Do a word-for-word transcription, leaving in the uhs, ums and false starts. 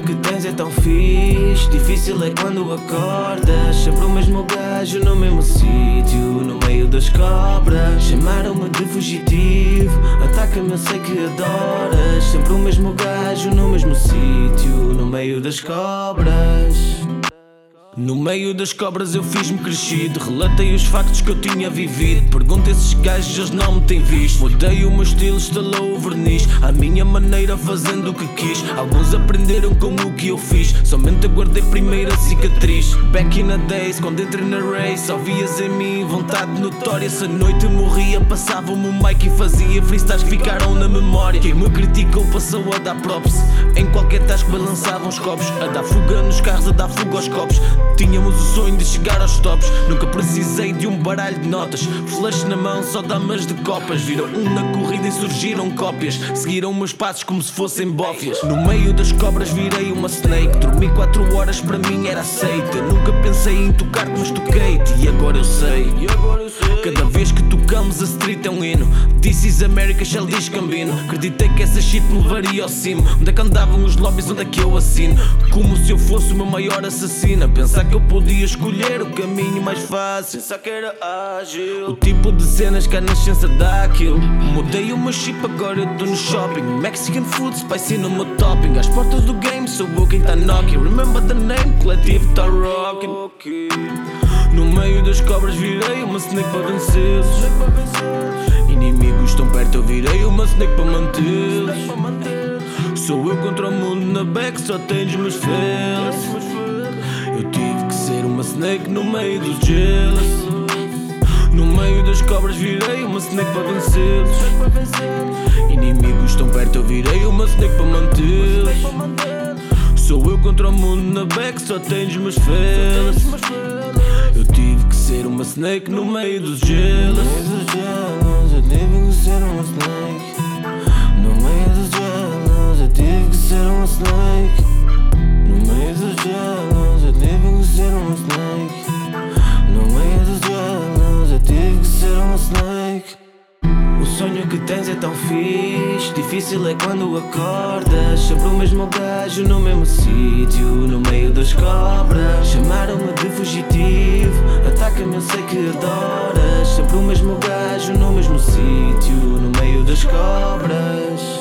que tens é tão fixe. Difícil é quando acordas, sempre o mesmo gajo no mesmo sítio, no meio das cobras. Chamaram-me de fugitivo, ataca-me, eu sei que adoras. Sempre o mesmo gajo no mesmo sítio, no meio das cobras. No meio das cobras eu fiz-me crescido, relatei os factos que eu tinha vivido. Pergunto a esses gajos, eles não me têm visto. Mudei o meu estilo, estalou o verniz, à minha maneira, fazendo o que quis. Alguns aprenderam com o que eu fiz, somente aguardei primeiro a cicatriz. Back in the days, quando entrei na race, ouvias em mim vontade notória. Essa noite morria, passava-me o mic e fazia freestyles que ficaram na memória. Quem me criticou passou a dar props, em qualquer tasco balançavam os copos, a dar fuga nos carros, a dar fuga aos copos. Tínhamos o sonho de chegar aos tops, nunca precisei de um baralho de notas. Flash na mão, só damas de copas. Viram um na corrida e surgiram cópias, seguiram meus passos como se fossem bófias. No meio das cobras virei uma snake, dormi quatro horas, para mim era aceita. Nunca pensei em tocar-te, mas toquei-te e agora eu sei. Cada vez que tocamos a street é um hino. This is America, Shell diz Gambino. Acreditei que essa shit me levaria ao cimo. Onde é que andavam os lobbies, onde é que eu assino? Como se eu fosse o meu maior assassino, a pensar que eu podia escolher o caminho mais fácil, pensar que era ágil. O tipo de cenas que a nascença dá aquilo. Mudei o meu chip, agora eu tô no shopping. Mexican food, spicy no meu topping. Às portas do game, sou eu quem tá knocking. Remember the name, coletivo tá rocking. No meio das cobras virei uma snake para vencê-los. Inimigos tão perto, eu virei uma snake para mantê-los. Sou eu contra o mundo na back, só tens meus fails. Eu tive que ser uma snake no meio dos jealous. No meio das cobras virei uma snake para vencê-los. Inimigos tão perto, eu virei uma snake para mantê-los. Sou eu contra o mundo na back, só tens meus fails. Eu tive que ser uma snake no meio dos jealous. Eu tive que ser uma snake no meio dos jealous. Eu tive que ser uma snake no meio dos jealous. Eu tive que ser uma snake no meio dos jealous. Eu tive que ser uma snake. O sonho que tens é tão fixe, difícil é quando acordas. Sempre o mesmo gajo no mesmo sítio, no meio das cobras. Chamaram-me de fugitivo, ataca-me, eu sei que adoras. Sempre o mesmo gajo no mesmo sítio, no meio das cobras.